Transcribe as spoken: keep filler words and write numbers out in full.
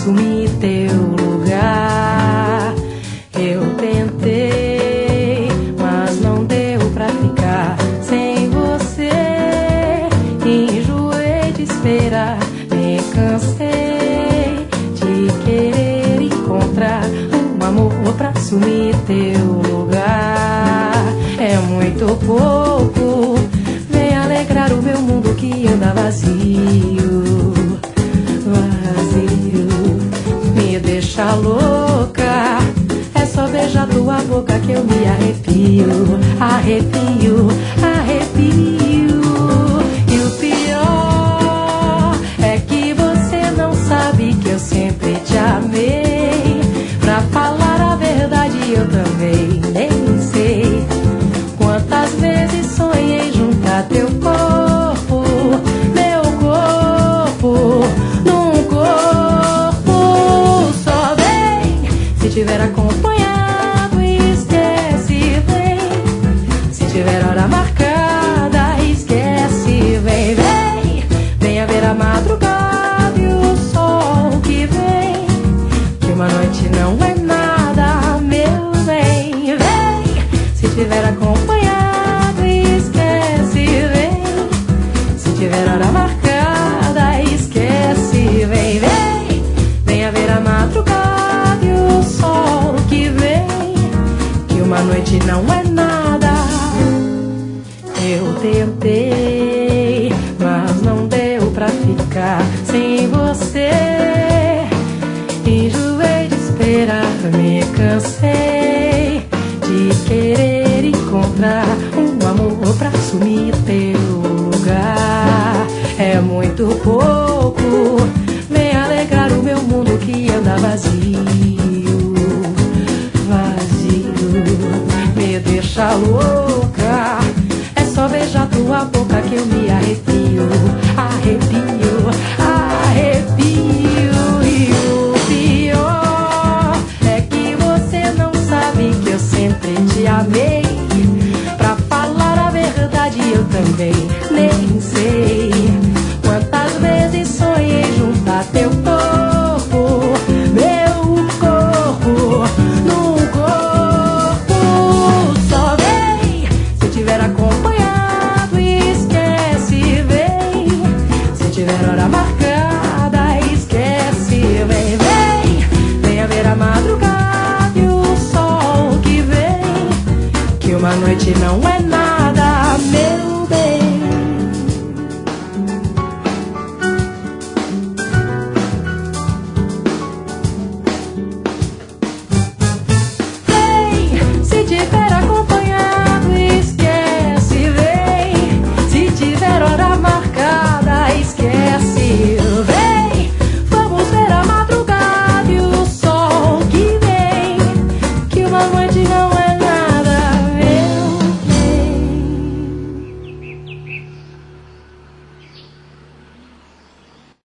assumir teu lugar. Eu tentei, mas não deu pra ficar sem você. Enjoei de esperar, me cansei de querer encontrar um amor pra assumir teu lugar. É muito pouco, vem alegrar o meu mundo que anda vazio, vazio. Me deixa louca, é só beijar tua boca que eu me arrepio, arrepio, arrepio. E o pior é que você não sabe que eu sempre te amei. Pra falar a verdade eu também nem sei quantas vezes sonhei juntar teu corpo, meu corpo, num corpo só. Vem, se tiver acompanhado, esquece, vem. Se tiver hora marcada, esquece, vem, vem. Venha ver a madrugada e o sol que vem, que uma noite não é nada, meu bem. Vem, se tiver acompanhado, esquece, vem. Se tiver hora marcada, esquece, vem, vem. Venha ver a madrugada e o sol que vem, que uma noite não é nada. Eu tentei, mas não deu pra ficar sem você. Enjoei de esperar, me cansei de querer encontrar um amor pra assumir teu lugar. É muito pouco, vem alegrar o meu mundo que anda vazio, vazio. Me deixa louca, é só beijar tua boca que eu me arrepio, arrepio, arrepio. E o pior é que você não sabe que eu sempre te amei. Pra falar a verdade eu também nem sei quantas vezes sonhei juntar teu corpo, meu corpo, num corpo só. Vem, se tiver acompanhado, esquece, vem. Se tiver hora marcada,